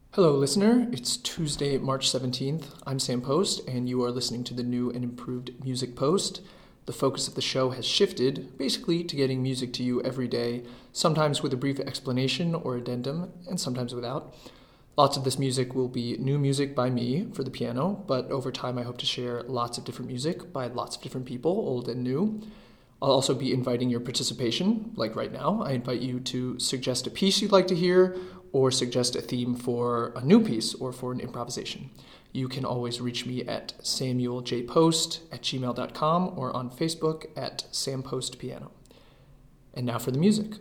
Hello, listener. It's Tuesday, March 17th. I'm Sam Post, and you are listening to the new and improved Music Post. The focus of the show has shifted, basically, to getting music to you every day, sometimes with a brief explanation or addendum, and sometimes without. Lots of this music will be new music by me for the piano, but over time I hope to share lots of different music by lots of different people, old and new. I'll also be inviting your participation, like right now. I invite you to suggest a piece you'd like to hear or suggest a theme for a new piece or for an improvisation. You can always reach me at samueljpost@gmail.com or on Facebook at sampostpiano. And now for the music.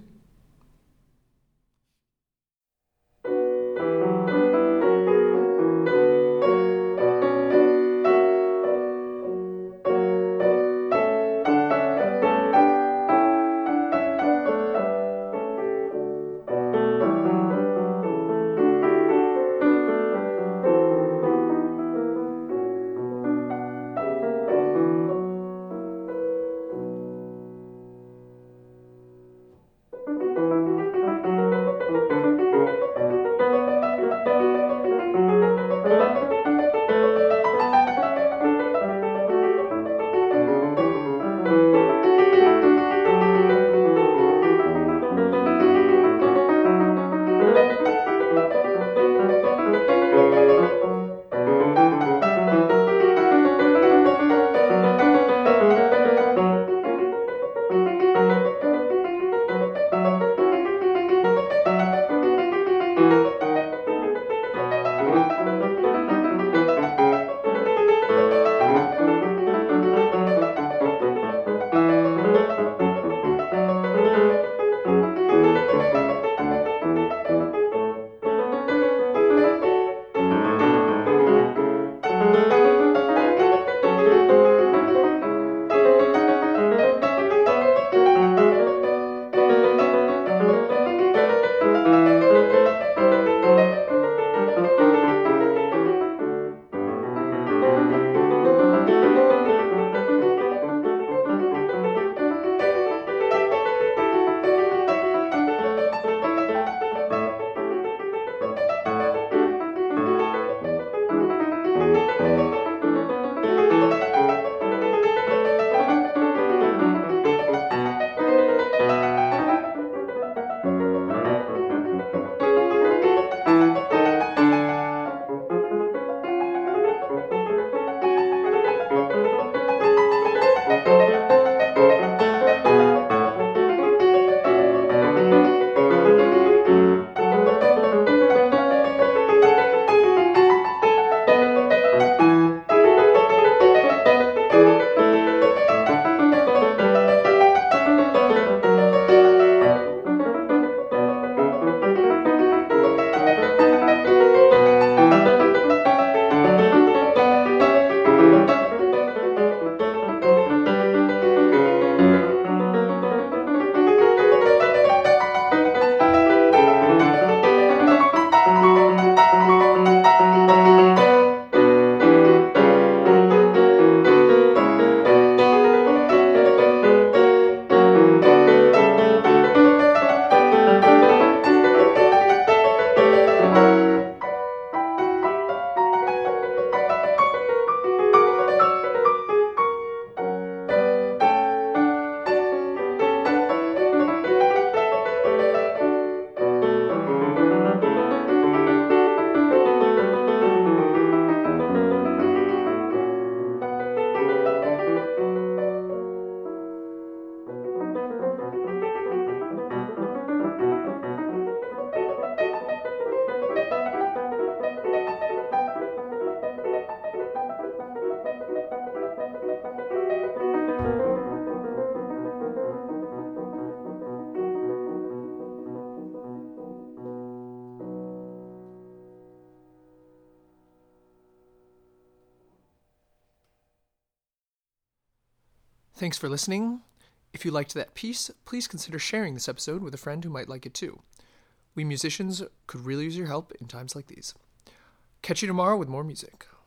Thanks for listening. If you liked that piece, please consider sharing this episode with a friend who might like it too. We musicians could really use your help in times like these. Catch you tomorrow with more music.